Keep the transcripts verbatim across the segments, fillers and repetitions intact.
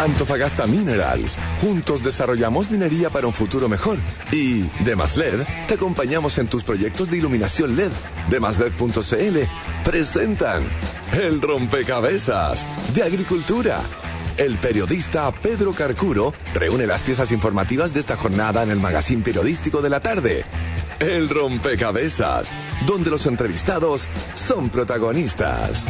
Antofagasta Minerals. Juntos desarrollamos minería para un futuro mejor. Y Demasled, te acompañamos en tus proyectos de iluminación L E D. Demasled punto c l presentan El Rompecabezas de Agricultura. El periodista Pedro Carcuro reúne las piezas informativas de esta jornada en el magazín periodístico de la tarde. El Rompecabezas, donde los entrevistados son protagonistas.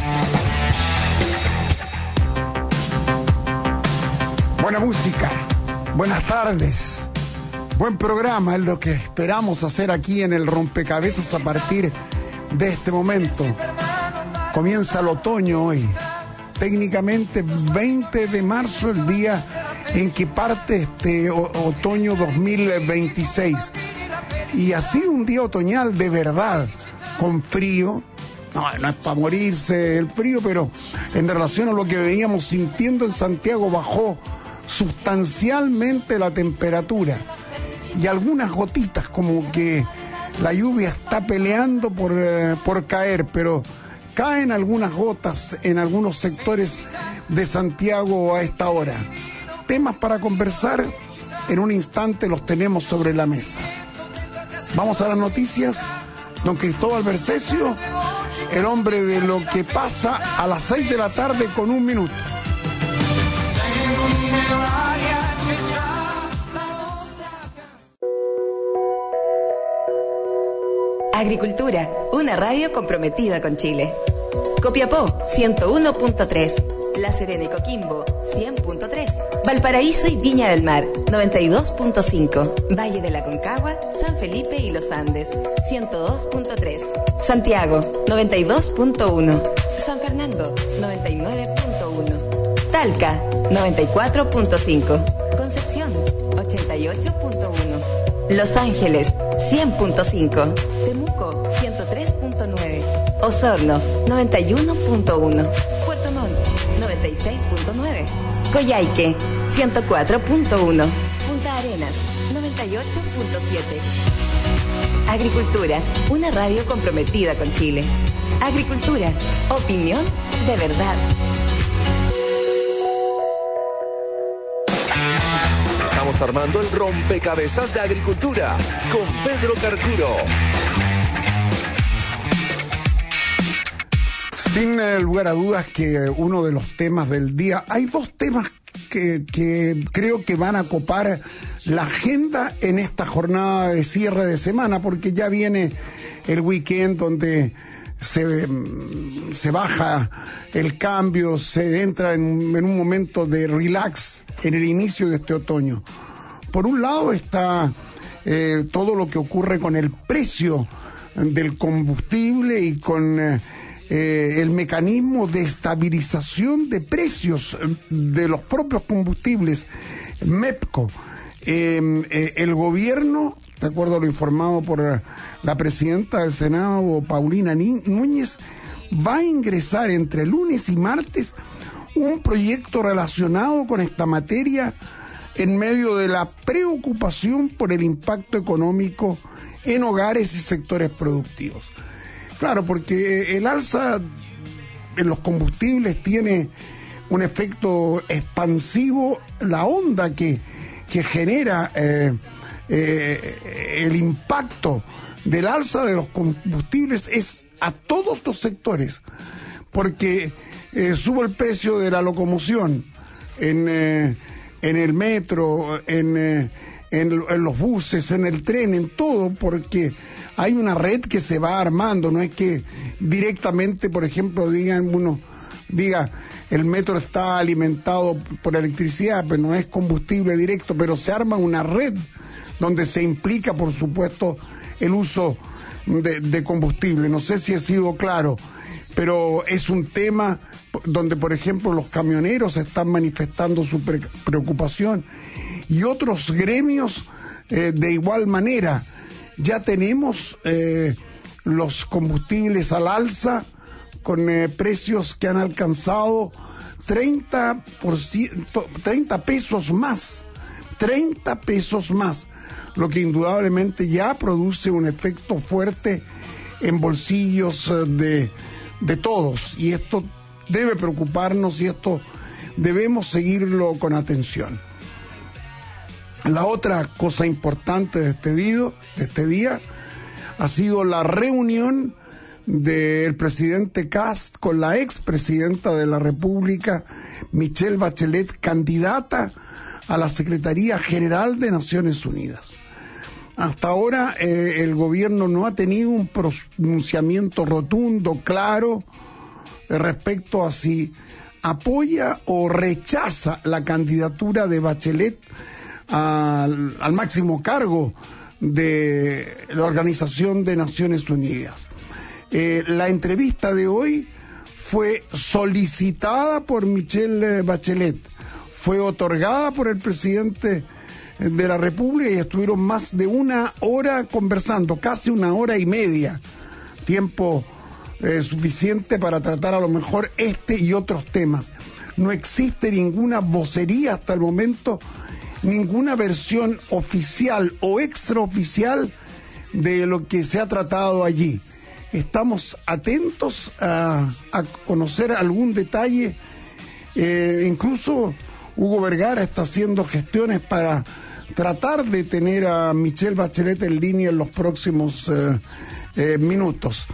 Buena música, buenas tardes, buen programa es lo que esperamos hacer aquí en el Rompecabezas a partir de este momento. Comienza el otoño hoy, técnicamente veinte de marzo, el día en que parte este otoño dos mil veintiséis. Y ha sido un día otoñal de verdad, con frío. No, no es para morirse el frío, pero en relación a lo que veníamos sintiendo en Santiago, bajó sustancialmente la temperatura. Y algunas gotitas, como que la lluvia está peleando por, eh, por caer, pero caen algunas gotas en algunos sectores de Santiago a esta hora. Temas para conversar, en un instante los tenemos sobre la mesa. Vamos a las noticias. Don Cristóbal Bercesio, el hombre de lo que pasa a las seis de la tarde con un minuto. Agricultura, una radio comprometida con Chile. Copiapó, ciento uno punto tres. La Serena y Coquimbo, cien punto tres. Valparaíso y Viña del Mar, noventa y dos punto cinco. Valle de la Concagua, San Felipe y Los Andes, ciento dos punto tres. Santiago, noventa y dos punto uno. San Fernando, noventa y nueve punto uno. Talca, noventa y cuatro punto cinco. Concepción, ochenta y ocho punto uno. Los Ángeles, cien punto cinco. Temuco, ciento tres punto nueve. Osorno, noventa y uno punto uno. Puerto Montt, noventa y seis punto nueve. Coyhaique, ciento cuatro punto uno. Punta Arenas, noventa y ocho punto siete. Agricultura, una radio comprometida con Chile. Agricultura, opinión de verdad. Estamos armando el Rompecabezas de Agricultura con Pedro Carcuro. Sin lugar a dudas que uno de los temas del día, hay dos temas que, que creo que van a copar la agenda en esta jornada de cierre de semana, porque ya viene el weekend donde se, se baja el cambio, se entra en, en un momento de relax en el inicio de este otoño. Por un lado está eh, todo lo que ocurre con el precio del combustible y con eh, eh, el mecanismo de estabilización de precios de los propios combustibles, MEPCO. Eh, eh, el gobierno, de acuerdo a lo informado por la presidenta del Senado, Paulina Núñez, va a ingresar entre lunes y martes un proyecto relacionado con esta materia en medio de la preocupación por el impacto económico en hogares y sectores productivos. Claro, porque el alza en los combustibles tiene un efecto expansivo, la onda que, que genera eh, eh, el impacto del alza de los combustibles es a todos los sectores, porque eh, sube el precio de la locomoción en, eh, en el metro, en, eh, en, en los buses, en el tren, en todo, porque hay una red que se va armando. No es que directamente, por ejemplo, digan uno, diga, el metro está alimentado por electricidad, pero no es combustible directo, pero se arma una red donde se implica, por supuesto, el uso de, de combustible. No sé si he sido claro, pero es un tema donde, por ejemplo, los camioneros están manifestando su pre- preocupación y otros gremios eh, de igual manera. Ya tenemos eh, los combustibles al alza con eh, precios que han alcanzado treinta por ciento, treinta pesos más, treinta pesos más, lo que indudablemente ya produce un efecto fuerte en bolsillos de, de todos, y esto debe preocuparnos y esto debemos seguirlo con atención. La otra cosa importante de este día, de este día ha sido la reunión del presidente Kast con la expresidenta de la República, Michelle Bachelet, candidata a la Secretaría General de Naciones Unidas. Hasta ahora eh, el gobierno no ha tenido un pronunciamiento rotundo, claro, eh, respecto a si apoya o rechaza la candidatura de Bachelet al, al máximo cargo de la Organización de Naciones Unidas. Eh, la entrevista de hoy fue solicitada por Michelle Bachelet, fue otorgada por el presidente de la República y estuvieron más de una hora conversando, casi una hora y media, tiempo eh, suficiente para tratar a lo mejor este y otros temas. No existe ninguna vocería hasta el momento, ninguna versión oficial o extraoficial de lo que se ha tratado allí. Estamos atentos a, a conocer algún detalle. Eh, incluso Hugo Vergara está haciendo gestiones para tratar de tener a Michelle Bachelet en línea en los próximos eh, eh, minutos.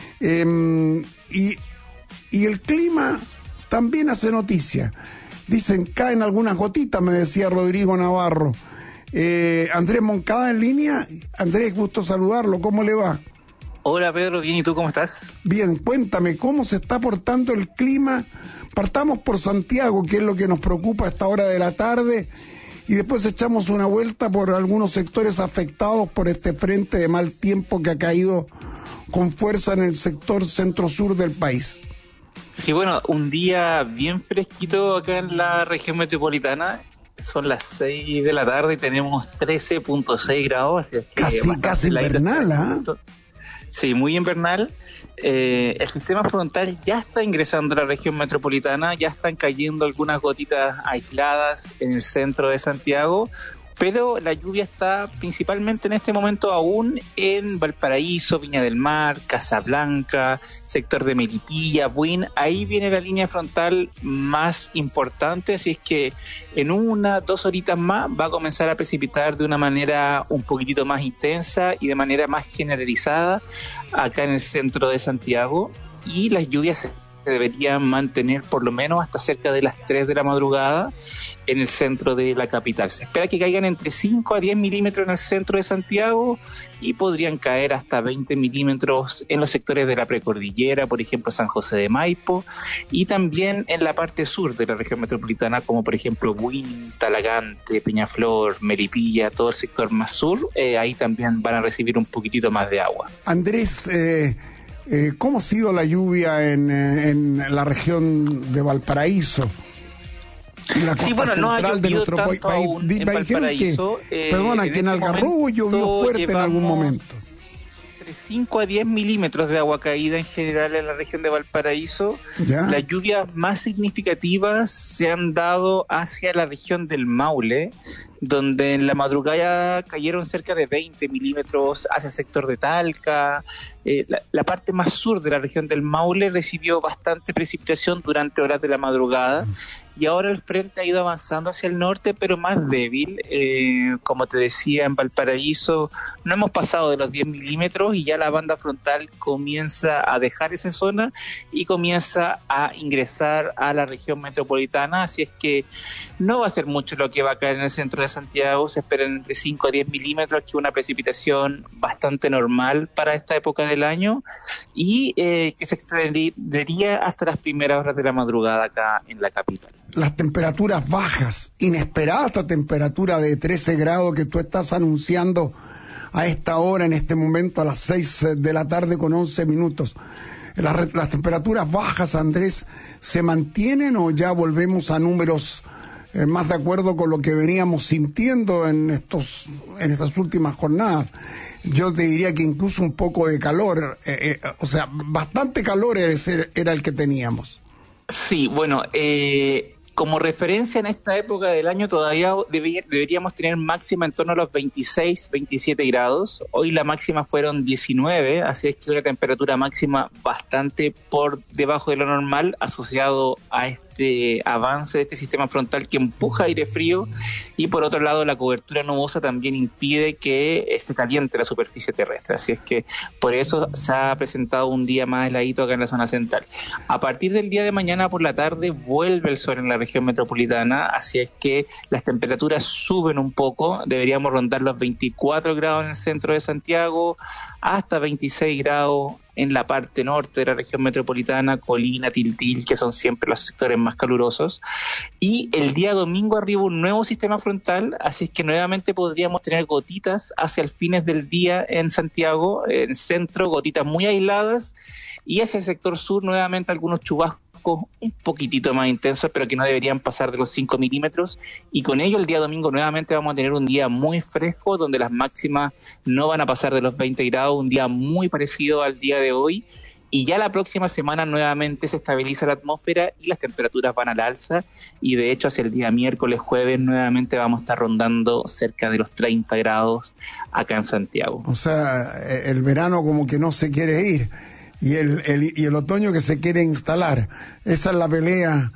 Eh, y, y el clima también hace noticia. Dicen, caen algunas gotitas, me decía Rodrigo Navarro. Eh, Andrés Moncada en línea. Andrés, gusto saludarlo. ¿Cómo le va? Hola Pedro, bien, ¿y tú cómo estás? Bien, cuéntame, ¿cómo se está portando el clima? Partamos por Santiago, que es lo que nos preocupa a esta hora de la tarde, y después echamos una vuelta por algunos sectores afectados por este frente de mal tiempo que ha caído con fuerza en el sector centro-sur del país. Sí, bueno, un día bien fresquito acá en la región metropolitana. Son las seis de la tarde y tenemos trece punto seis grados, así es que casi, casi invernal, ¿ah? ¿eh? Sí, muy invernal. Eh, el sistema frontal ya está ingresando a la región metropolitana, ya están cayendo algunas gotitas aisladas en el centro de Santiago, pero la lluvia está principalmente en este momento aún en Valparaíso, Viña del Mar, Casablanca, sector de Melipilla, Buin. Ahí viene la línea frontal más importante, así es que en una, dos horitas más va a comenzar a precipitar de una manera un poquitito más intensa y de manera más generalizada acá en el centro de Santiago, y las lluvias se deberían mantener por lo menos hasta cerca de las tres de la madrugada en el centro de la capital. Se espera que caigan entre cinco a diez milímetros en el centro de Santiago y podrían caer hasta veinte milímetros en los sectores de la precordillera, por ejemplo San José de Maipo, y también en la parte sur de la región metropolitana, como por ejemplo Buin, Talagante, Peñaflor, Melipilla, todo el sector más sur. Eh, ahí también van a recibir un poquitito más de agua. Andrés, eh... Eh, ¿cómo ha sido la lluvia en, en la región de Valparaíso? En la costa sí, bueno, central no ha de nuestro país. En Valparaíso, que, eh, perdona, en que en Algarrobo llovió fuerte en algún momento. Entre cinco a diez milímetros de agua caída en general en la región de Valparaíso. ¿Ya? Las lluvias más significativas se han dado hacia la región del Maule, donde en la madrugada cayeron cerca de veinte milímetros hacia el sector de Talca. Eh, la, la parte más sur de la región del Maule recibió bastante precipitación durante horas de la madrugada, y ahora el frente ha ido avanzando hacia el norte, pero más débil. Eh, como te decía, en Valparaíso no hemos pasado de los diez milímetros y ya la banda frontal comienza a dejar esa zona y comienza a ingresar a la región metropolitana, así es que no va a ser mucho lo que va a caer en el centro de Santiago. Se esperan entre cinco a diez milímetros, que es una precipitación bastante normal para esta época del año, y eh, que se extendería hasta las primeras horas de la madrugada acá en la capital. Las temperaturas bajas, inesperada esta temperatura de trece grados que tú estás anunciando a esta hora, en este momento, a las seis de la tarde con once minutos. Las, las temperaturas bajas, Andrés, ¿se mantienen o ya volvemos a números Eh, más de acuerdo con lo que veníamos sintiendo en estos en estas últimas jornadas? Yo te diría que incluso un poco de calor, eh, eh, o sea, bastante calor era el que teníamos. Sí, bueno, eh, como referencia en esta época del año todavía debe, deberíamos tener máxima en torno a los veintiséis, veintisiete grados. Hoy la máxima fueron diecinueve, así es que una temperatura máxima bastante por debajo de lo normal, asociado a este este avance de este sistema frontal que empuja aire frío, y por otro lado la cobertura nubosa también impide que se caliente la superficie terrestre. Así es que por eso se ha presentado un día más heladito acá en la zona central. A partir del día de mañana por la tarde vuelve el sol en la región metropolitana, así es que las temperaturas suben un poco, deberíamos rondar los veinticuatro grados en el centro de Santiago, hasta veintiséis grados en la parte norte de la región metropolitana, Colina, Tiltil, que son siempre los sectores más calurosos. Y el día domingo arriba un nuevo sistema frontal, así es que nuevamente podríamos tener gotitas hacia el fines del día en Santiago, en el centro, gotitas muy aisladas, y hacia el sector sur nuevamente algunos chubascos un poquitito más intensos, pero que no deberían pasar de los cinco milímetros, y con ello el día domingo nuevamente vamos a tener un día muy fresco, donde las máximas no van a pasar de los veinte grados, un día muy parecido al día de hoy, y ya la próxima semana nuevamente se estabiliza la atmósfera y las temperaturas van al alza, y de hecho hacia el día miércoles, jueves, nuevamente vamos a estar rondando cerca de los treinta grados acá en Santiago. O sea, el verano como que no se quiere ir, y el, el, y el otoño que se quiere instalar. Esa es la pelea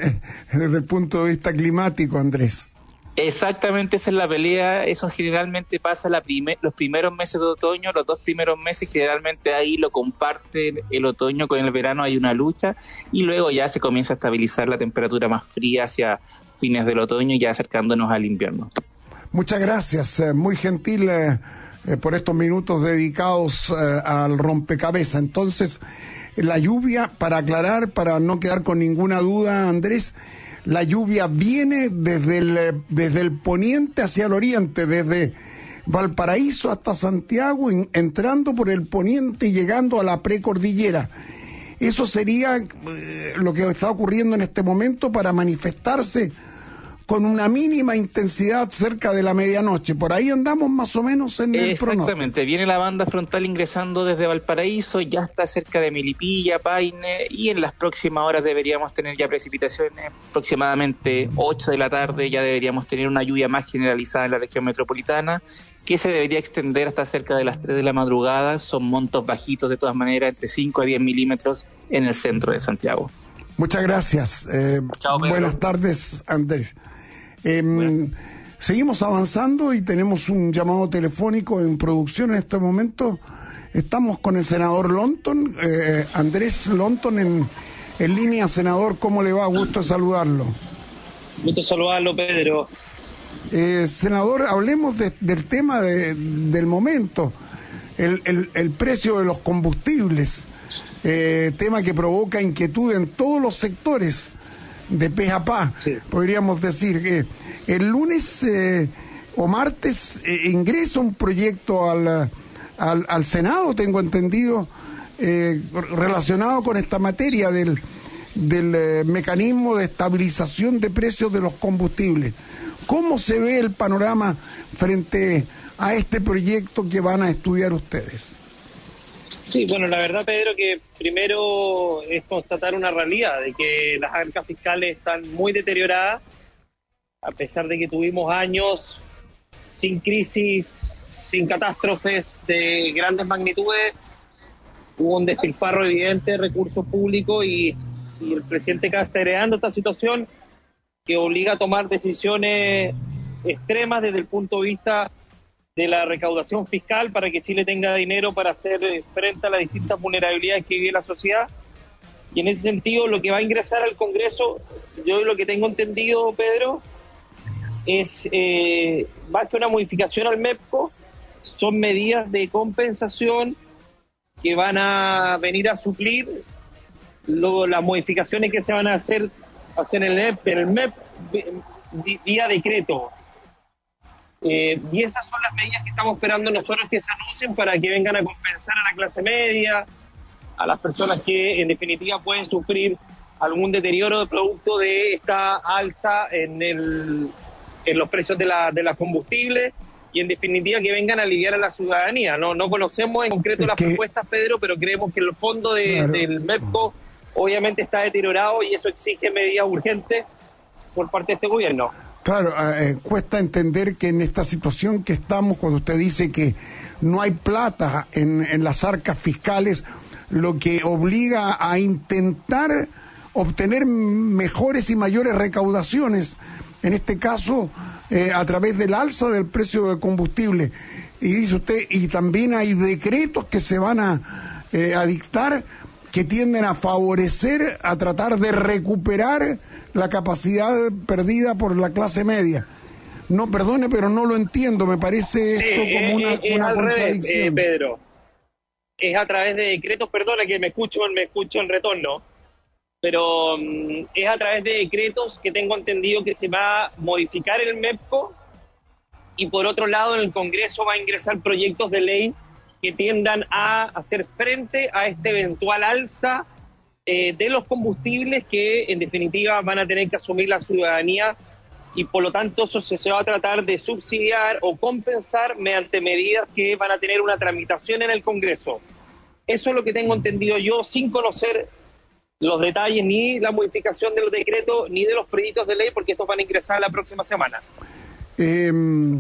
desde el punto de vista climático, Andrés. Exactamente, esa es la pelea. Eso generalmente pasa la prime- los primeros meses de otoño, los dos primeros meses generalmente ahí lo comparte el otoño con el verano, hay una lucha, y luego ya se comienza a estabilizar la temperatura más fría hacia fines del otoño, ya acercándonos al invierno. Muchas gracias, eh, muy gentil eh, eh, por estos minutos dedicados eh, al rompecabezas. Entonces, la lluvia, para aclarar, para no quedar con ninguna duda, Andrés, la lluvia viene desde el, desde el poniente hacia el oriente, desde Valparaíso hasta Santiago, en, entrando por el poniente y llegando a la precordillera. Eso sería eh, lo que está ocurriendo en este momento, para manifestarse con una mínima intensidad cerca de la medianoche. Por ahí andamos más o menos en el pronóstico. Exactamente, viene la banda frontal ingresando desde Valparaíso, ya está cerca de Melipilla, Paine, y en las próximas horas deberíamos tener ya precipitaciones, aproximadamente ocho de la tarde, ya deberíamos tener una lluvia más generalizada en la región metropolitana, que se debería extender hasta cerca de las tres de la madrugada. Son montos bajitos de todas maneras, entre cinco a diez milímetros en el centro de Santiago. Muchas gracias. Eh, Chao, Pedro. Buenas tardes, Andrés. Eh, bueno. Seguimos avanzando y tenemos un llamado telefónico en producción en este momento. Estamos con el senador Lonton, eh, Andrés Lonton en, en línea. Senador, ¿cómo le va? Gusto saludarlo. Gusto saludarlo, Pedro. Eh, senador, hablemos de, del tema de, del momento, el, el, el precio de los combustibles, eh, tema que provoca inquietud en todos los sectores de pe a pa, sí. Podríamos decir que el lunes eh, o martes eh, ingresa un proyecto al, al, al Senado, tengo entendido, eh, relacionado con esta materia del, del eh, mecanismo de estabilización de precios de los combustibles. ¿Cómo se ve el panorama frente a este proyecto que van a estudiar ustedes? Sí, bueno, la verdad, Pedro, que primero es constatar una realidad de que las arcas fiscales están muy deterioradas, a pesar de que tuvimos años sin crisis, sin catástrofes de grandes magnitudes. Hubo un despilfarro evidente de recursos públicos y, y el presidente está heredando esta situación que obliga a tomar decisiones extremas desde el punto de vista de la recaudación fiscal para que Chile tenga dinero para hacer frente a las distintas vulnerabilidades que vive la sociedad. Y en ese sentido, lo que va a ingresar al Congreso, yo lo que tengo entendido, Pedro, es eh, más que una modificación al MEPCO, son medidas de compensación que van a venir a suplir lo, las modificaciones que se van a hacer, hacer en el MEP, en el MEP vía decreto. Eh, y esas son las medidas que estamos esperando nosotros que se anuncien para que vengan a compensar a la clase media, a las personas que en definitiva pueden sufrir algún deterioro de producto de esta alza en, el, en los precios de la, de la combustible, y en definitiva que vengan a aliviar a la ciudadanía. No, no conocemos en concreto es las que... propuestas, Pedro, pero creemos que el fondo de, claro. del MEPCO obviamente está deteriorado y eso exige medidas urgentes por parte de este gobierno. Claro, eh, cuesta entender que en esta situación que estamos, cuando usted dice que no hay plata en, en las arcas fiscales, lo que obliga a intentar obtener mejores y mayores recaudaciones, en este caso eh, a través del alza del precio del combustible. Y dice usted, y también hay decretos que se van a, eh, a dictar que tienden a favorecer, a tratar de recuperar la capacidad perdida por la clase media. No, perdone, pero no lo entiendo, me parece sí, esto como una, es, es una al contradicción. Revés, eh, Pedro. Es a través de decretos, perdona que me escucho, me escucho en retorno, pero um, es a través de decretos que tengo entendido que se va a modificar el MEPCO, y por otro lado en el Congreso va a ingresar proyectos de ley que tiendan a hacer frente a este eventual alza eh, de los combustibles que en definitiva van a tener que asumir la ciudadanía, y por lo tanto eso se, se va a tratar de subsidiar o compensar mediante medidas que van a tener una tramitación en el Congreso. Eso es lo que tengo entendido yo, sin conocer los detalles ni la modificación de los decretos ni de los proyectos de ley, porque estos van a ingresar la próxima semana. Eh,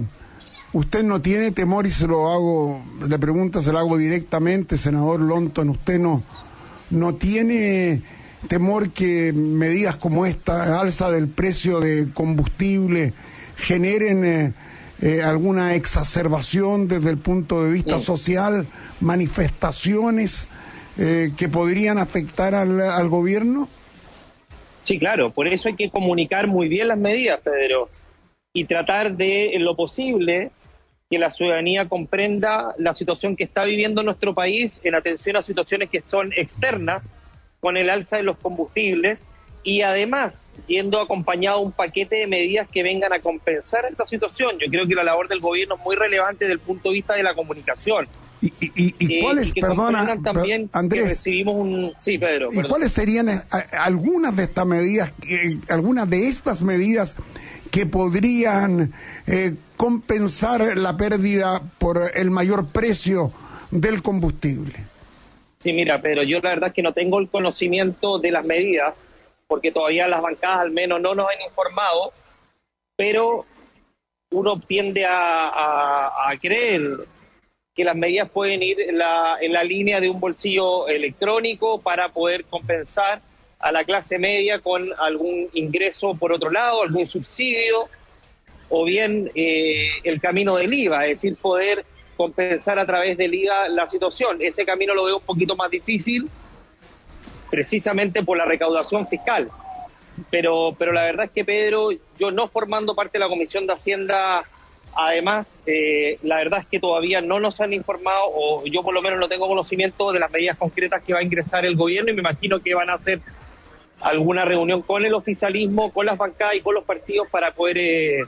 usted no tiene temor, y se lo hago, la pregunta se la hago directamente, senador Lonton, usted no, no tiene temor que medidas como esta, alza del precio de combustible, generen eh, eh, alguna exacerbación desde el punto de vista sí. social, manifestaciones eh, que podrían afectar al, al gobierno? Sí, claro, por eso hay que comunicar muy bien las medidas, Pedro, y tratar de, en lo posible, que la ciudadanía comprenda la situación que está viviendo nuestro país en atención a situaciones que son externas, con el alza de los combustibles, y además yendo acompañado un paquete de medidas que vengan a compensar esta situación. Yo creo que la labor del gobierno es muy relevante desde el punto de vista de la comunicación. ¿Y, y, y, y cuáles, eh, y perdona, también Andrés, que recibimos un... Sí, Pedro. ¿Y perdón. cuáles serían a, algunas de estas medidas, eh, algunas de estas medidas que podrían eh, compensar la pérdida por el mayor precio del combustible? Sí, mira, pero yo la verdad es que no tengo el conocimiento de las medidas, porque todavía las bancadas al menos no nos han informado, pero uno tiende a, a, a creer que las medidas pueden ir en la, en la línea de un bolsillo electrónico para poder compensar a la clase media con algún ingreso por otro lado, algún subsidio, o bien eh, el camino del I V A, es decir, poder compensar a través del I V A la situación. Ese camino lo veo un poquito más difícil, precisamente por la recaudación fiscal. Pero, pero la verdad es que, Pedro, yo no formando parte de la Comisión de Hacienda, además, eh, la verdad es que todavía no nos han informado, o yo por lo menos no tengo conocimiento de las medidas concretas que va a ingresar el gobierno, y me imagino que van a hacer alguna reunión con el oficialismo, con las bancadas y con los partidos para poder eh,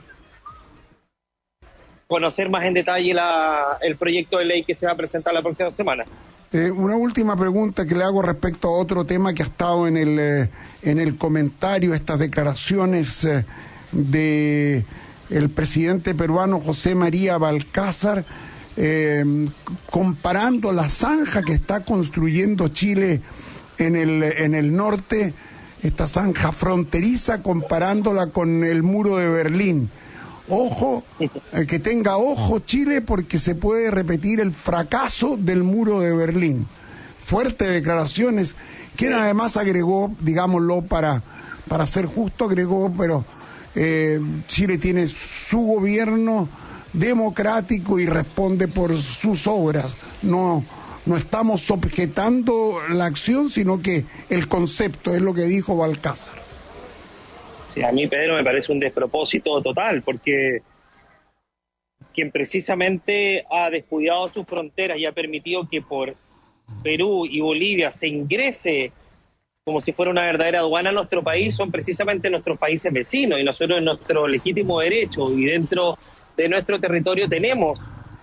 conocer más en detalle la, el proyecto de ley que se va a presentar la próxima semana. Eh, una última pregunta que le hago respecto a otro tema que ha estado en el eh, en el comentario, estas declaraciones eh, de el presidente peruano José María Balcázar, eh, comparando la zanja que está construyendo Chile en el en el norte, esta zanja fronteriza, comparándola con el muro de Berlín. Ojo, eh, que tenga ojo Chile, porque se puede repetir el fracaso del muro de Berlín. Fuertes declaraciones, quien además agregó, digámoslo para, para ser justo, agregó, pero eh, Chile tiene su gobierno democrático y responde por sus obras. No, no estamos objetando la acción, sino que el concepto, es lo que dijo Balcázar. Sí, a mí, Pedro, me parece un despropósito total, porque quien precisamente ha descuidado sus fronteras y ha permitido que por Perú y Bolivia se ingrese como si fuera una verdadera aduana a nuestro país son precisamente nuestros países vecinos, y nosotros en nuestro legítimo derecho y dentro de nuestro territorio tenemos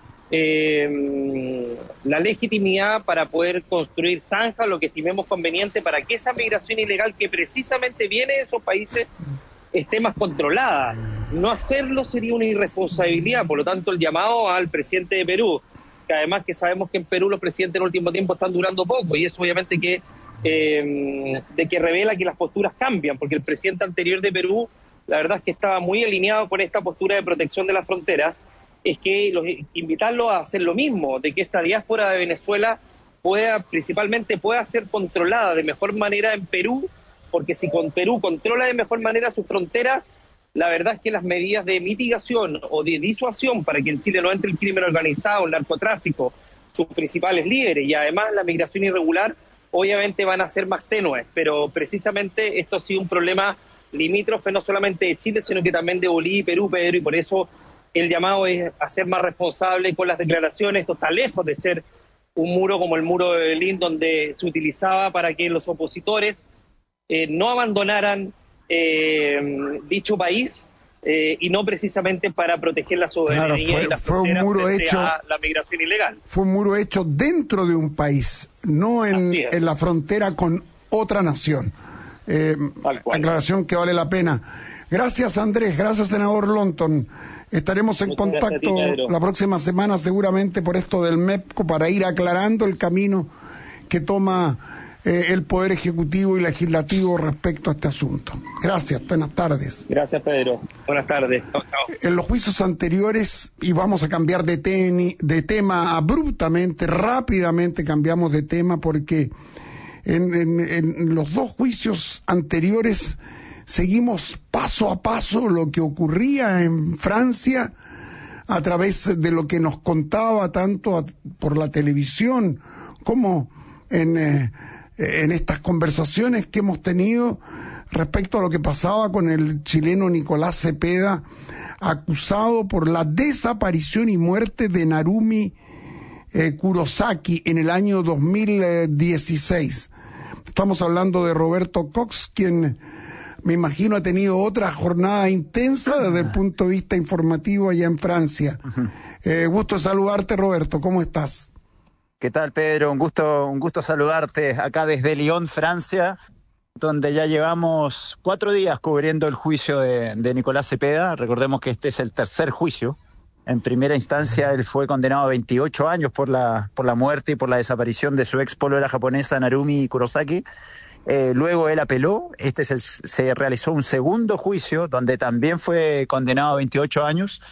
eh, la legitimidad para poder construir zanjas, lo que estimemos conveniente, para que esa migración ilegal que precisamente viene de esos países esté más controlada. No hacerlo sería una irresponsabilidad. Por lo tanto, el llamado al presidente de Perú, que además que sabemos que en Perú los presidentes en el último tiempo están durando poco, y eso obviamente que eh, de que revela que las posturas cambian, porque el presidente anterior de Perú, la verdad es que estaba muy alineado con esta postura de protección de las fronteras, es que los, invitarlo a hacer lo mismo, de que esta diáspora de Venezuela pueda, principalmente pueda ser controlada de mejor manera en Perú, porque si con Perú controla de mejor manera sus fronteras, la verdad es que las medidas de mitigación o de disuasión para que en Chile no entre el crimen organizado, el narcotráfico, sus principales líderes y además la migración irregular, obviamente van a ser más tenues, pero precisamente esto ha sido un problema limítrofe no solamente de Chile, sino que también de Bolivia y Perú, Pedro, y por eso el llamado es a ser más responsable con las declaraciones. Esto está lejos de ser un muro como el muro de Berlín, donde se utilizaba para que los opositores eh, no abandonaran eh, dicho país eh, y no precisamente para proteger la soberanía claro, fue, y la frontera frente a la migración ilegal. Fue un muro hecho dentro de un país, no en, en la frontera con otra nación. Eh, aclaración que vale la pena. Gracias, Andrés, gracias, senador Lonton. Estaremos en Muchas contacto ti, la próxima semana seguramente por esto del MEPCO para ir aclarando el camino que toma eh, el Poder Ejecutivo y Legislativo respecto a este asunto. Gracias, buenas tardes. Gracias, Pedro. Buenas tardes. Chao, chao. En los juicios anteriores, y vamos a cambiar de, teni, de tema abruptamente, rápidamente cambiamos de tema porque en, en, en los dos juicios anteriores seguimos paso a paso lo que ocurría en Francia a través de lo que nos contaba tanto a, por la televisión como en, eh, en estas conversaciones que hemos tenido respecto a lo que pasaba con el chileno Nicolás Cepeda, acusado por la desaparición y muerte de Narumi eh, Kurosaki en el año dos mil dieciséis. Estamos hablando de Roberto Cox, quien me imagino ha tenido otra jornada intensa desde el punto de vista informativo allá en Francia. Eh, gusto saludarte, Roberto, ¿cómo estás? ¿Qué tal, Pedro? Un gusto, un gusto saludarte acá desde Lyon, Francia, donde ya llevamos cuatro días cubriendo el juicio de, de Nicolás Cepeda. Recordemos que este es el tercer juicio. En primera instancia, él fue condenado a veintiocho años por la, por la muerte y por la desaparición de su ex polola japonesa Narumi Kurosaki. Eh, luego él apeló, este es el, se realizó un segundo juicio donde también fue condenado a veintiocho años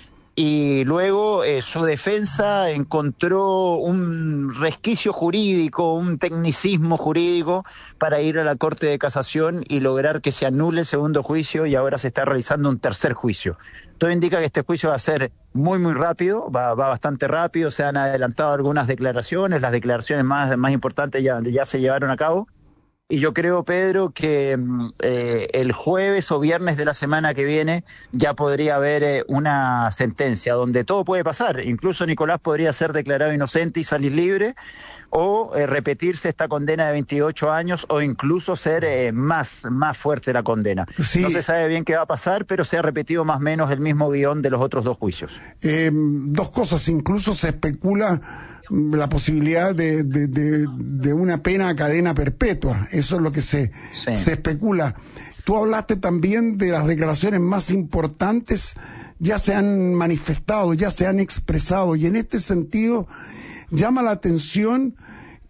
y luego eh, su defensa encontró un resquicio jurídico, un tecnicismo jurídico para ir a la Corte de Casación y lograr que se anule el segundo juicio y ahora se está realizando un tercer juicio. Todo indica que este juicio va a ser muy muy rápido, va, va bastante rápido, se han adelantado algunas declaraciones, las declaraciones más, más importantes ya, ya se llevaron a cabo. Y yo creo, Pedro, que eh, el jueves o viernes de la semana que viene ya podría haber eh, una sentencia donde todo puede pasar. Incluso Nicolás podría ser declarado inocente y salir libre, o eh, repetirse esta condena de veintiocho años, o incluso ser eh, más, más fuerte la condena. Sí. No se sabe bien qué va a pasar, pero se ha repetido más o menos el mismo guión de los otros dos juicios. Eh, dos cosas, incluso se especula la posibilidad de, de, de, de una pena a cadena perpetua. Eso es lo que se, sí. se especula. Tú hablaste también de las declaraciones más importantes, ya se han manifestado, ya se han expresado, y en este sentido llama la atención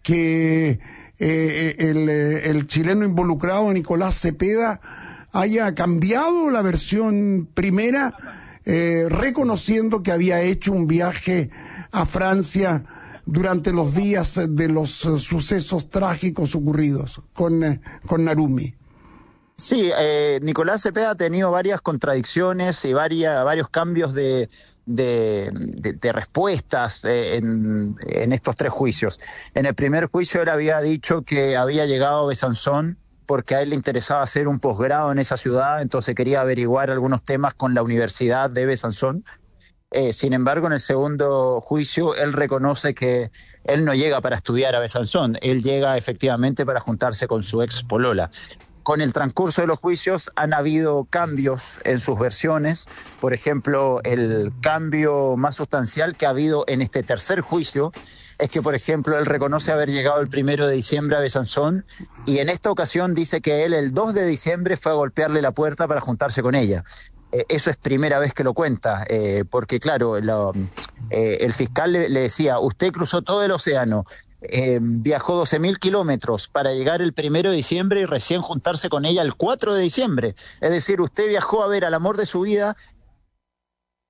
que eh, el, el chileno involucrado, Nicolás Cepeda, haya cambiado la versión primera, eh, reconociendo que había hecho un viaje a Francia durante los días de los uh, sucesos trágicos ocurridos con, uh, con Narumi. Sí, eh, Nicolás Cepeda ha tenido varias contradicciones y varias, varios cambios de, de, de, de respuestas eh, en, en estos tres juicios. En el primer juicio él había dicho que había llegado a Besanzón porque a él le interesaba hacer un posgrado en esa ciudad, entonces quería averiguar algunos temas con la Universidad de Besanzón. Eh, sin embargo, en el segundo juicio, él reconoce que él no llega para estudiar a Besanzón, él llega efectivamente para juntarse con su ex polola. Con el transcurso de los juicios han habido cambios en sus versiones. Por ejemplo, el cambio más sustancial que ha habido en este tercer juicio es que, por ejemplo, él reconoce haber llegado el primero de diciembre a Besanzón y en esta ocasión dice que él el dos de diciembre fue a golpearle la puerta para juntarse con ella. Eh, eso es primera vez que lo cuenta, eh, porque claro, lo, eh, el fiscal le, le decía, usted cruzó todo el océano, eh, viajó doce mil kilómetros para llegar el primero de diciembre y recién juntarse con ella el cuatro de diciembre. Es decir, usted viajó a ver al amor de su vida.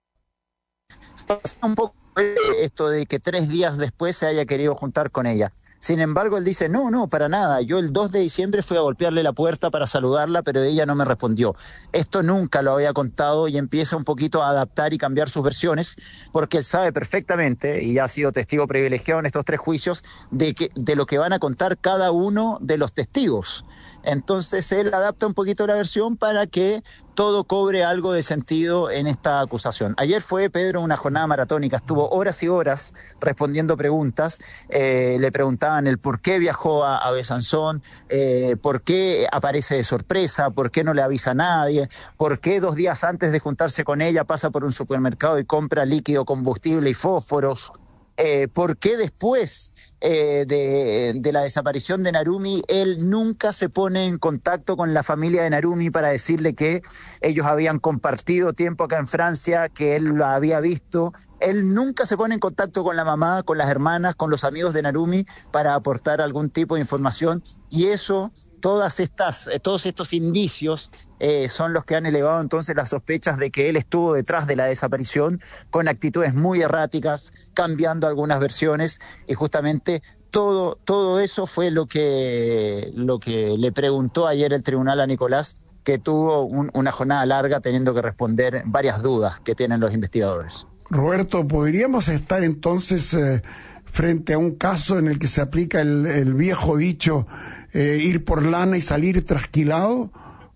Pasa un poco esto de que tres días después se haya querido juntar con ella. Sin embargo, él dice, no, no, para nada. Yo el dos de diciembre fui a golpearle la puerta para saludarla, pero ella no me respondió. Esto nunca lo había contado y empieza un poquito a adaptar y cambiar sus versiones, porque él sabe perfectamente, y ha sido testigo privilegiado en estos tres juicios, de, que, de lo que van a contar cada uno de los testigos. Entonces él adapta un poquito la versión para que todo cobre algo de sentido en esta acusación. Ayer fue, Pedro, una jornada maratónica, estuvo horas y horas respondiendo preguntas, eh, le preguntaban el por qué viajó a, a Besanzón, eh, por qué aparece de sorpresa, por qué no le avisa a nadie, por qué dos días antes de juntarse con ella pasa por un supermercado y compra líquido combustible y fósforos. Eh, ¿Por qué después eh, de, de la desaparición de Narumi él nunca se pone en contacto con la familia de Narumi para decirle que ellos habían compartido tiempo acá en Francia, que él la había visto? Él nunca se pone en contacto con la mamá, con las hermanas, con los amigos de Narumi para aportar algún tipo de información, y eso... Todas estas, todos estos indicios eh, son los que han elevado entonces las sospechas de que él estuvo detrás de la desaparición con actitudes muy erráticas, cambiando algunas versiones, y justamente todo, todo eso fue lo que, lo que le preguntó ayer el tribunal a Nicolás, que tuvo un, una jornada larga teniendo que responder varias dudas que tienen los investigadores. Roberto, ¿podríamos estar entonces eh, frente a un caso en el que se aplica el, el viejo dicho eh, ir por lana y salir trasquilado?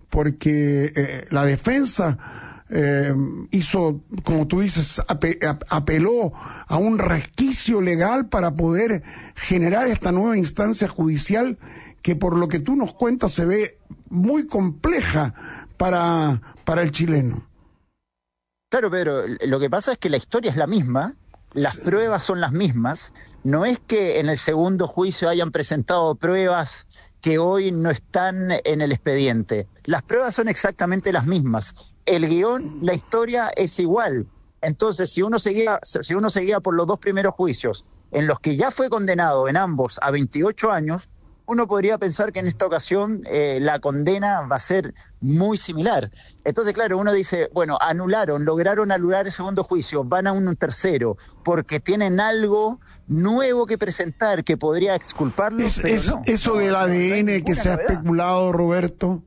Porque eh, la defensa eh, hizo, como tú dices, ape, apeló a un resquicio legal para poder generar esta nueva instancia judicial que, por lo que tú nos cuentas, se ve muy compleja para, para el chileno. Claro, Pedro, lo que pasa es que la historia es la misma, las pruebas son las mismas, no es que en el segundo juicio hayan presentado pruebas que hoy no están en el expediente, las pruebas son exactamente las mismas, el guión, la historia es igual. Entonces, si uno seguía, si uno seguía por los dos primeros juicios, en los que ya fue condenado en ambos a veintiocho años, uno podría pensar que en esta ocasión eh, la condena va a ser muy similar. Entonces, claro, uno dice, bueno, anularon, lograron anular el segundo juicio, van a un tercero, porque tienen algo nuevo que presentar que podría exculparlos. Es, pero es, no, eso no, del no, A D N no hay que se ha novedad. especulado, Roberto.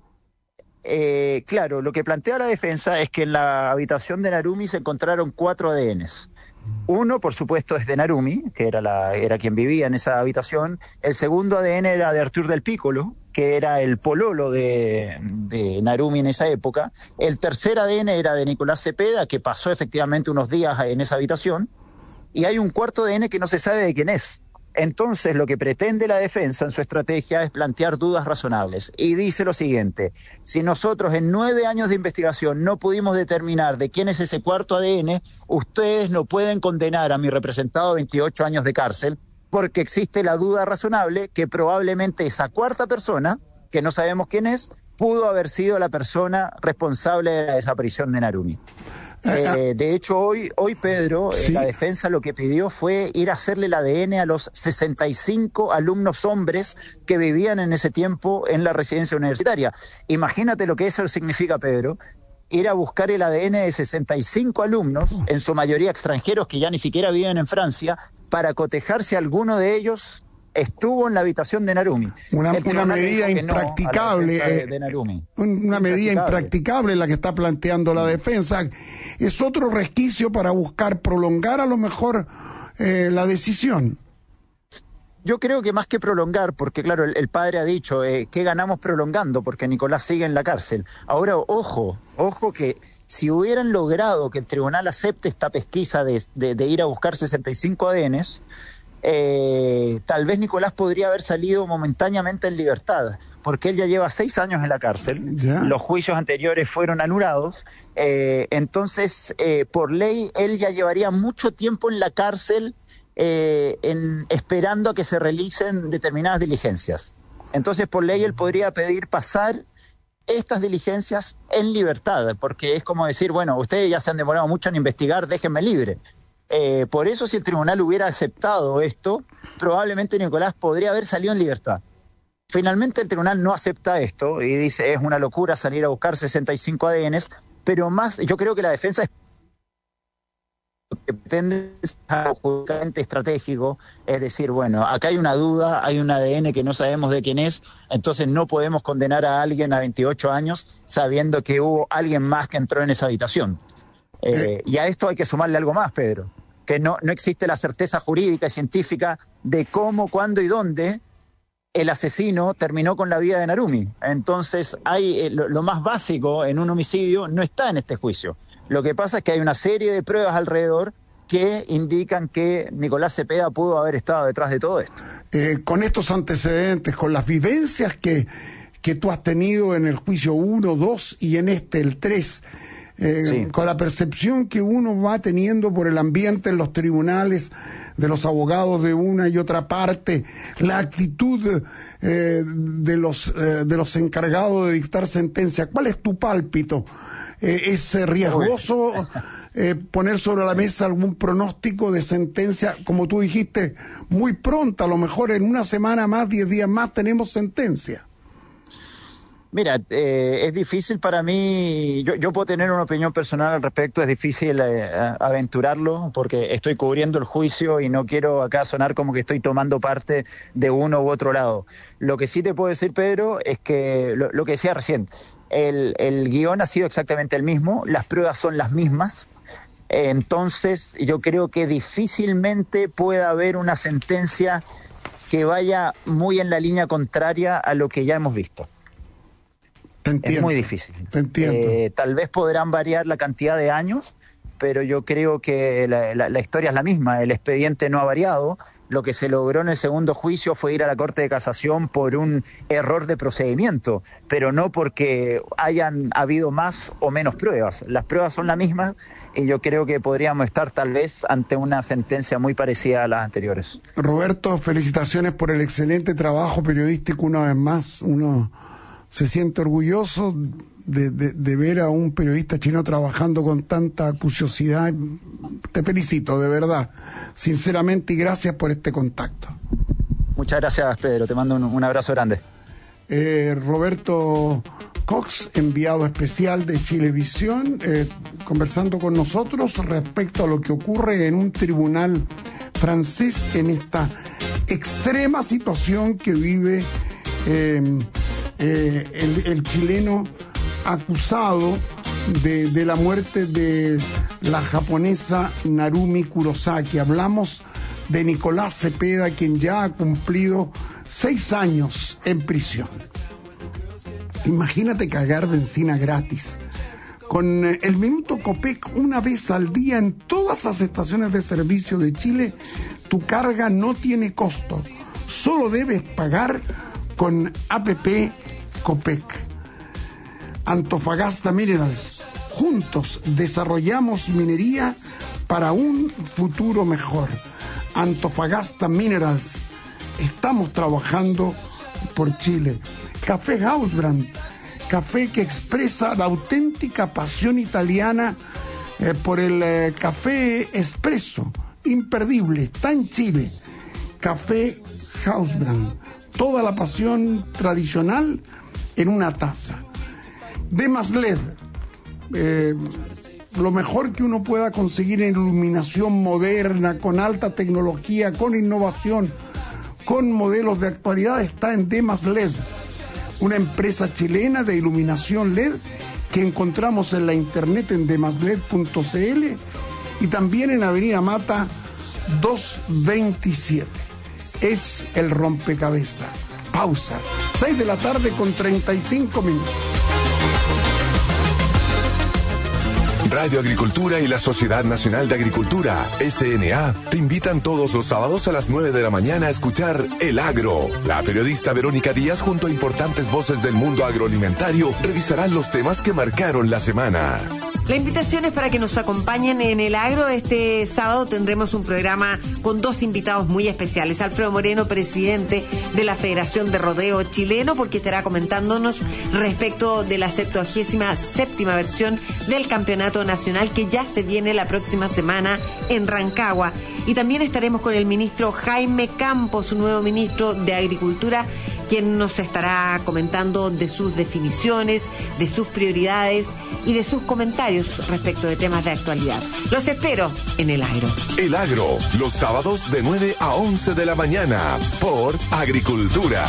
Eh, claro, lo que plantea la defensa es que en la habitación de Narumi se encontraron cuatro A D Ns. Uno, por supuesto, es de Narumi, que era, la, era quien vivía en esa habitación. El segundo A D N era de Artur del Piccolo, que era el pololo de, de Narumi en esa época. El tercer A D N era de Nicolás Cepeda, que pasó efectivamente unos días en esa habitación. Y hay un cuarto A D N que no se sabe de quién es. Entonces, lo que pretende la defensa en su estrategia es plantear dudas razonables. Y dice lo siguiente: si nosotros en nueve años de investigación no pudimos determinar de quién es ese cuarto A D N, ustedes no pueden condenar a mi representado a veintiocho años de cárcel, porque existe la duda razonable que probablemente esa cuarta persona, que no sabemos quién es, pudo haber sido la persona responsable de la desaparición de Narumi. Eh, de hecho, hoy, hoy Pedro, sí. eh, la defensa lo que pidió fue ir a hacerle el A D N a los sesenta y cinco alumnos hombres que vivían en ese tiempo en la residencia universitaria. Imagínate lo que eso significa, Pedro, ir a buscar el A D N de sesenta y cinco alumnos, en su mayoría extranjeros que ya ni siquiera viven en Francia, para cotejar si alguno de ellos estuvo en la habitación de Narumi. Una, una medida no impracticable, de, de Narumi. una medida impracticable la que está planteando la defensa. Es otro resquicio para buscar prolongar a lo mejor eh, la decisión. Yo creo que más que prolongar, porque claro, el, el padre ha dicho, eh, ¿qué ganamos prolongando? Porque Nicolás sigue en la cárcel. Ahora, ojo, ojo que si hubieran logrado que el tribunal acepte esta pesquisa de, de, de ir a buscar sesenta y cinco A D Ns, Eh, tal vez Nicolás podría haber salido momentáneamente en libertad, porque él ya lleva seis años en la cárcel, ¿Ya? Los juicios anteriores fueron anulados, eh, entonces eh, por ley él ya llevaría mucho tiempo en la cárcel eh, en, esperando a que se realicen determinadas diligencias. Entonces por ley él podría pedir pasar estas diligencias en libertad, porque es como decir, bueno, ustedes ya se han demorado mucho en investigar, déjenme libre. Eh, por eso, si el tribunal hubiera aceptado esto, probablemente Nicolás podría haber salido en libertad. Finalmente el tribunal no acepta esto y dice, es una locura salir a buscar sesenta y cinco A D Ns, pero más, yo creo que la defensa es que pretende ser algo jurídicamente estratégico, es decir, bueno, acá hay una duda, hay un A D N que no sabemos de quién es, entonces no podemos condenar a alguien a veintiocho años sabiendo que hubo alguien más que entró en esa habitación. Eh, y a esto hay que sumarle algo más, Pedro, que no, no existe la certeza jurídica y científica de cómo, cuándo y dónde el asesino terminó con la vida de Narumi. Entonces, hay eh, lo, lo más básico en un homicidio no está en este juicio. Lo que pasa es que hay una serie de pruebas alrededor que indican que Nicolás Cepeda pudo haber estado detrás de todo esto. Eh, con estos antecedentes, con las vivencias que, que tú has tenido en el juicio uno, dos y en este, el tres, Eh, sí. con la percepción que uno va teniendo por el ambiente en los tribunales, de los abogados de una y otra parte, la actitud eh, de los eh, de los encargados de dictar sentencia, ¿cuál es tu pálpito? Eh, ¿Es riesgoso eh, poner sobre la mesa algún pronóstico de sentencia, como tú dijiste, muy pronta, a lo mejor en una semana más, diez días más tenemos sentencia? Mira, eh, es difícil para mí, yo, yo puedo tener una opinión personal al respecto, es difícil eh, aventurarlo porque estoy cubriendo el juicio y no quiero acá sonar como que estoy tomando parte de uno u otro lado. Lo que sí te puedo decir, Pedro, es que lo, lo que decía recién, el, el guión ha sido exactamente el mismo, las pruebas son las mismas, eh, entonces yo creo que difícilmente pueda haber una sentencia que vaya muy en la línea contraria a lo que ya hemos visto. Te entiendo, es muy difícil. Te entiendo. Eh, tal vez podrán variar la cantidad de años, pero yo creo que la, la, la historia es la misma. El expediente no ha variado. Lo que se logró en el segundo juicio fue ir a la Corte de Casación por un error de procedimiento, pero no porque hayan habido más o menos pruebas. Las pruebas son las mismas y yo creo que podríamos estar tal vez ante una sentencia muy parecida a las anteriores. Roberto, felicitaciones por el excelente trabajo periodístico una vez más. Uno se siente orgulloso de, de, de ver a un periodista chileno trabajando con tanta acuciosidad. Te felicito, de verdad, sinceramente, y gracias por este contacto. Muchas gracias, Pedro, te mando un, un abrazo grande. Eh, Roberto Cox, enviado especial de Chilevisión, eh, conversando con nosotros respecto a lo que ocurre en un tribunal francés en esta extrema situación que vive eh, Eh, el, el chileno acusado de, de la muerte de la japonesa Narumi Kurosaki. Hablamos de Nicolás Cepeda, quien ya ha cumplido seis años en prisión. Imagínate cagar benzina gratis. Con el minuto Copec, una vez al día en todas las estaciones de servicio de Chile, tu carga no tiene costo. Solo debes pagar con A P P Copec. Antofagasta Minerals. Juntos desarrollamos minería para un futuro mejor. Antofagasta Minerals. Estamos trabajando por Chile. Café Hausbrand. Café que expresa la auténtica pasión italiana eh, por el eh, café espresso. Imperdible. Está en Chile. Café Hausbrand. Toda la pasión tradicional en una taza. Demas L E D, eh, lo mejor que uno pueda conseguir en iluminación moderna, con alta tecnología, con innovación, con modelos de actualidad, está en Demas L E D, una empresa chilena de iluminación L E D que encontramos en la internet en demasled punto c l y también en Avenida Mata doscientos veintisiete. Es el rompecabezas. Pausa. seis de la tarde con treinta y cinco minutos. Radio Agricultura y la Sociedad Nacional de Agricultura, S N A, te invitan todos los sábados a las nueve de la mañana a escuchar El Agro. La periodista Verónica Díaz junto a importantes voces del mundo agroalimentario revisarán los temas que marcaron la semana. La invitación es para que nos acompañen en El Agro. Este sábado tendremos un programa con dos invitados muy especiales. Alfredo Moreno, presidente de la Federación de Rodeo Chileno, porque estará comentándonos respecto de la septuagésima séptima versión del Campeonato Nacional que ya se viene la próxima semana en Rancagua. Y también estaremos con el ministro Jaime Campos, su nuevo ministro de Agricultura, quien nos estará comentando de sus definiciones, de sus prioridades y de sus comentarios respecto de temas de actualidad. Los espero en El Agro. El Agro, los sábados de nueve a once de la mañana, por Agricultura.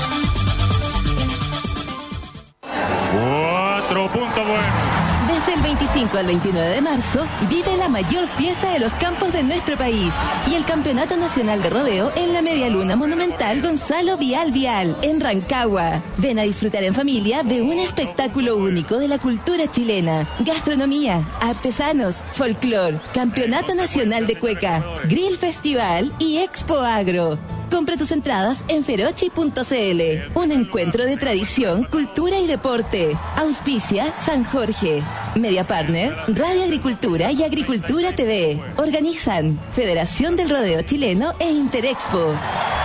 Cuatro puntos buenos. Desde el veinticinco al veintinueve de marzo, vive la mayor fiesta de los campos de nuestro país y el Campeonato Nacional de Rodeo en la Medialuna Monumental Gonzalo Vial Vial, en Rancagua. Ven a disfrutar en familia de un espectáculo único de la cultura chilena, gastronomía, artesanos, folclor, Campeonato Nacional de Cueca, Grill Festival y Expo Agro. Compra tus entradas en ferochi punto cl. Un encuentro de tradición, cultura y deporte. Auspicia San Jorge. Media Partner, Radio Agricultura y Agricultura T V. Organizan Federación del Rodeo Chileno e Interexpo.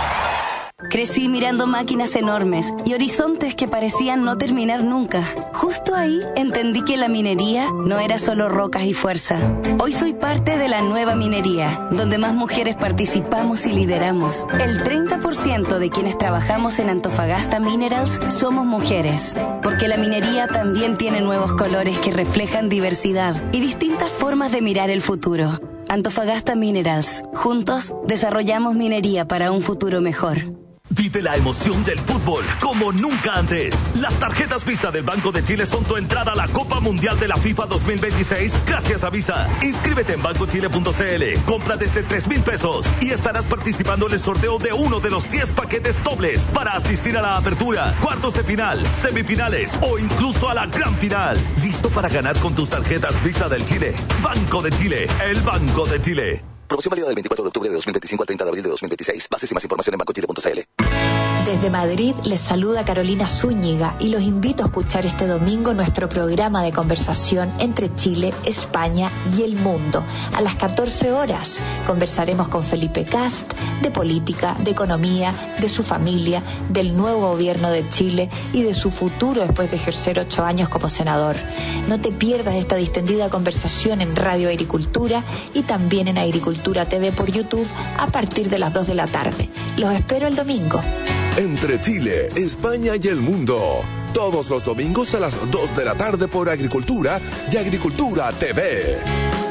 Crecí mirando máquinas enormes y horizontes que parecían no terminar nunca. Justo ahí entendí que la minería no era solo rocas y fuerza. Hoy soy parte de la nueva minería, donde más mujeres participamos y lideramos. El treinta por ciento de quienes trabajamos en Antofagasta Minerals somos mujeres, porque la minería también tiene nuevos colores que reflejan diversidad y distintas formas de mirar el futuro. Antofagasta Minerals. Juntos desarrollamos minería para un futuro mejor. Vive la emoción del fútbol como nunca antes. Las tarjetas Visa del Banco de Chile son tu entrada a la Copa Mundial de la FIFA dos mil veintiséis gracias a Visa. Inscríbete en banco chile punto cl, compra desde tres mil pesos y estarás participando en el sorteo de uno de los diez paquetes dobles para asistir a la apertura, cuartos de final, semifinales o incluso a la gran final. ¿Listo para ganar con tus tarjetas Visa del Chile? Banco de Chile, el Banco de Chile. Promoción válida del veinticuatro de octubre de dos mil veinticinco al treinta de abril de dos mil veintiséis. Bases y más información en banco chile punto cl. Desde Madrid les saluda Carolina Zúñiga y los invito a escuchar este domingo nuestro programa de conversación entre Chile, España y el mundo. A las catorce horas conversaremos con Felipe Cast de política, de economía, de su familia, del nuevo gobierno de Chile y de su futuro después de ejercer ocho años como senador. No te pierdas esta distendida conversación en Radio Agricultura y también en Agricultura T V por YouTube a partir de las dos de la tarde. Los espero el domingo. Entre Chile, España y el mundo. Todos los domingos a las dos de la tarde por Agricultura y Agricultura T V.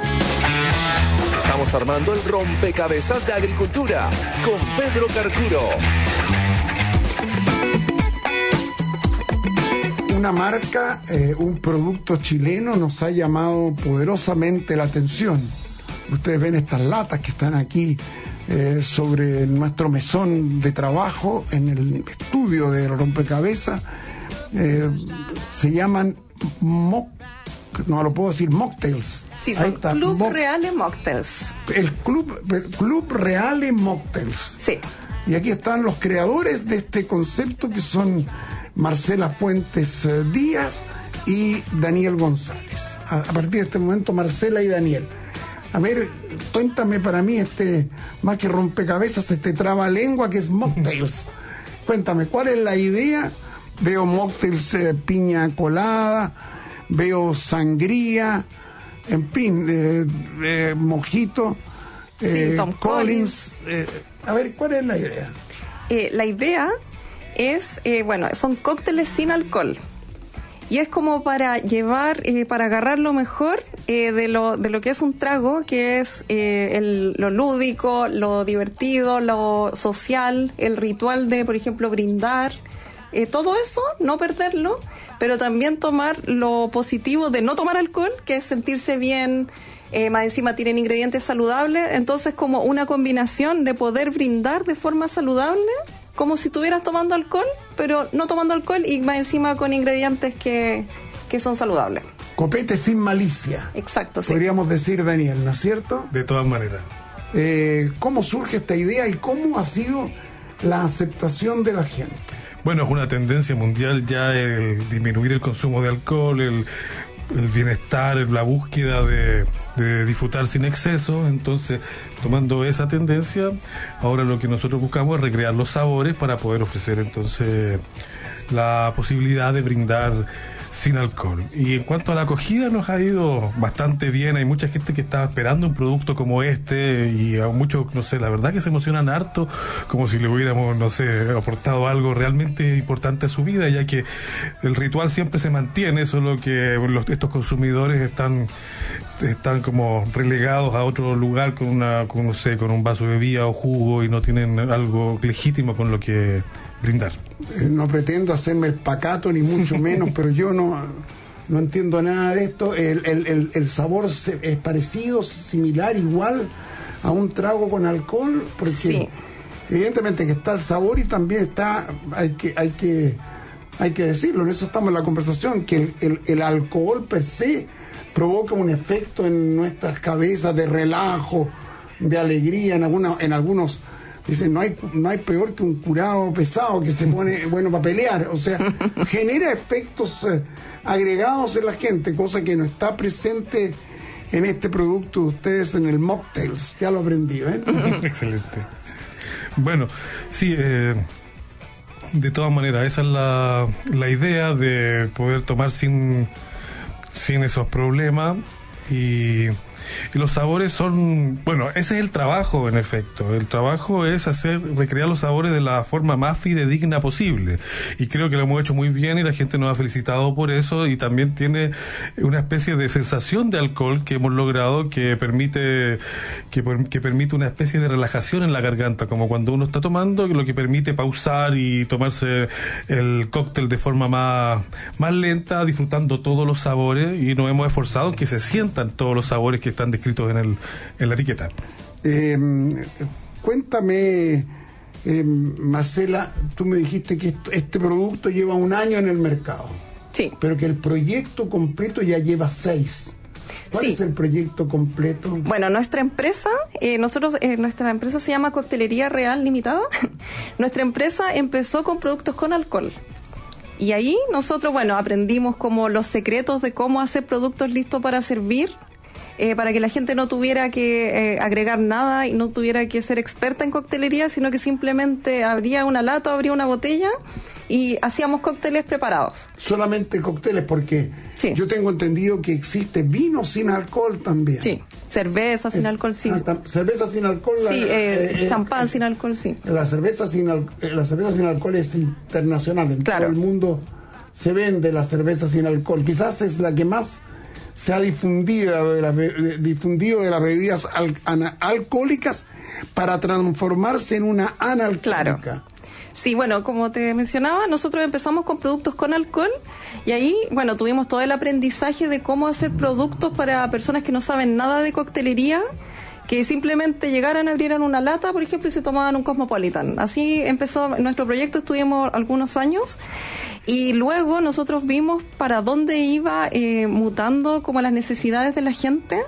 Estamos armando el rompecabezas de Agricultura con Pedro Carcuro. Una marca, eh, un producto chileno nos ha llamado poderosamente la atención. Ustedes ven estas latas que están aquí eh, sobre nuestro mesón de trabajo en el estudio de rompecabezas. Eh, se llaman mock, no lo puedo decir, mocktails. Sí, son está, Club mock, Reale Mocktails. El Club, el Club Reale Mocktails. Sí. Y aquí están los creadores de este concepto, que son Marcela Puentes eh, Díaz y Daniel González. A, a partir de este momento, Marcela y Daniel. A ver, cuéntame para mí, este, más que rompecabezas, este trabalengua que es mocktails. Cuéntame, ¿cuál es la idea? Veo mocktails, eh, piña colada, veo sangría, en fin, eh, eh, mojito, eh, sí, Tom Collins. Eh, a ver, ¿cuál es la idea? Eh, la idea es, eh, bueno, son cócteles sin alcohol. Y es como para llevar, eh, para agarrar lo mejor eh, de lo de lo que es un trago, que es eh, el, lo lúdico, lo divertido, lo social, el ritual de, por ejemplo, brindar. Eh, todo eso, no perderlo, pero también tomar lo positivo de no tomar alcohol, que es sentirse bien, eh, más encima tienen ingredientes saludables, entonces como una combinación de poder brindar de forma saludable, como si estuvieras tomando alcohol, pero no tomando alcohol y más encima con ingredientes que, que son saludables. Copete sin malicia. Exacto, sí. Podríamos decir, Daniel, ¿no es cierto? De todas maneras. Eh, ¿Cómo surge esta idea y cómo ha sido la aceptación de la gente? Bueno, es una tendencia mundial ya el disminuir el consumo de alcohol, el, el bienestar, la búsqueda de, de disfrutar sin exceso. Entonces, tomando esa tendencia, ahora lo que nosotros buscamos es recrear los sabores para poder ofrecer entonces la posibilidad de brindar sin alcohol. Y en cuanto a la acogida, nos ha ido bastante bien. Hay mucha gente que estaba esperando un producto como este y a muchos, no sé, la verdad que se emocionan harto, como si le hubiéramos, no sé, aportado algo realmente importante a su vida, ya que el ritual siempre se mantiene, solo que los, estos consumidores están están como relegados a otro lugar con una, con, no sé, con un vaso de bebida o jugo y no tienen algo legítimo con lo que brindar. No pretendo hacerme el pacato ni mucho menos, pero yo no, no entiendo nada de esto. El, el, el, el sabor se, es parecido, similar, igual a un trago con alcohol, porque sí, evidentemente que está el sabor y también está, hay que, hay que, hay que decirlo, en eso estamos en la conversación, que el, el, el alcohol per se provoca un efecto en nuestras cabezas de relajo, de alegría, en alguna, en algunos dicen, no hay, no hay peor que un curado pesado que se pone bueno para pelear. O sea, genera efectos eh, agregados en la gente, cosa que no está presente en este producto de ustedes, en el mocktails. Ya lo aprendí, ¿eh? Excelente. Bueno, sí, eh, de todas maneras, esa es la, la idea de poder tomar sin, sin esos problemas. Y... Y los sabores son, bueno, ese es el trabajo, en efecto. El trabajo es hacer, recrear los sabores de la forma más fidedigna posible. Y creo que lo hemos hecho muy bien y la gente nos ha felicitado por eso. Y también tiene una especie de sensación de alcohol que hemos logrado que permite, que, que permite una especie de relajación en la garganta, como cuando uno está tomando, lo que permite pausar y tomarse el cóctel de forma más, más lenta, disfrutando todos los sabores. Y nos hemos esforzado en que se sientan todos los sabores que están descritos en el en la etiqueta. Eh, cuéntame, eh, Marcela, tú me dijiste que esto, este producto lleva un año en el mercado. Sí. Pero que el proyecto completo ya lleva seis. ¿Cuál sí. es el proyecto completo? Bueno, nuestra empresa, eh, nosotros, eh, nuestra empresa se llama Coctelería Real Limitada. Nuestra empresa empezó con productos con alcohol. Y ahí nosotros, bueno, aprendimos como los secretos de cómo hacer productos listos para servir. Eh, para que la gente no tuviera que eh, agregar nada y no tuviera que ser experta en coctelería, sino que simplemente abría una lata, abría una botella y hacíamos cócteles preparados. Solamente cócteles, porque sí. Yo tengo entendido que existe vino sin alcohol también. Sí, cerveza sin es, alcohol, sí. Ah, tam, cerveza sin alcohol. Sí, la, eh, eh, champán eh, sin alcohol, sí. La cerveza sin, al, la cerveza sin alcohol es internacional, en claro. todo el mundo se vende la cerveza sin alcohol. Quizás es la que más se ha difundido de, la, de, difundido de las bebidas al, ana, alcohólicas para transformarse en una analcólica. Claro. Sí, bueno, como te mencionaba, nosotros empezamos con productos con alcohol y ahí, bueno, tuvimos todo el aprendizaje de cómo hacer productos para personas que no saben nada de coctelería, que simplemente llegaran, abrieran una lata, por ejemplo, y se tomaban un Cosmopolitan. Así empezó nuestro proyecto, estuvimos algunos años y luego nosotros vimos para dónde iba eh, mutando como las necesidades de la gente.